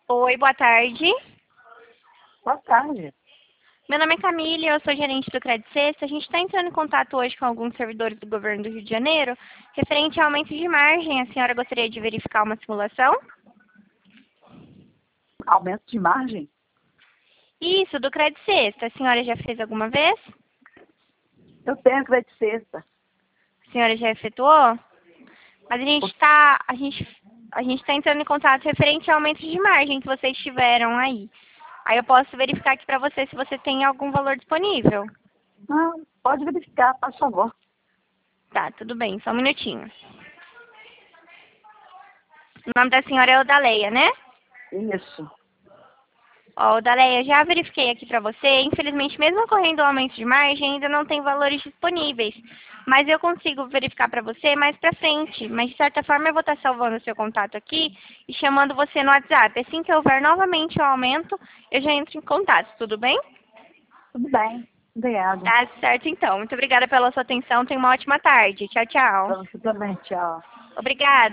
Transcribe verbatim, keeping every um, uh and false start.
Oi, boa tarde. Boa tarde. Meu nome é Camille, eu sou gerente do Credit Sexta. A gente está entrando em contato hoje com alguns servidores do governo do Rio de Janeiro, referente ao aumento de margem. A senhora gostaria de verificar uma simulação? Aumento de margem? Isso, do Credit Sexta. A senhora já fez alguma vez? Eu tenho crédito sexta. A senhora já efetuou? Mas a gente está a gente, a gente tá entrando em contato referente ao aumento de margem que vocês tiveram aí. Aí eu posso verificar aqui para você se você tem algum valor disponível. Não, pode verificar, por favor. Tá, tudo bem, só um minutinho. O nome da senhora é Odaleia, né? Isso. Ó, Odaleia, já verifiquei aqui para você. Infelizmente, mesmo ocorrendo o aumento de margem, ainda não tem valores disponíveis. Mas eu consigo verificar para você mais para frente. Mas, de certa forma, eu vou estar salvando o seu contato aqui e chamando você no WhatsApp. Assim que houver novamente o aumento, eu já entro em contato, tudo bem? Tudo bem. Obrigada. Tá certo, então. Muito obrigada pela sua atenção. Tenha uma ótima tarde. Tchau, tchau. Para você também, tchau. Obrigada.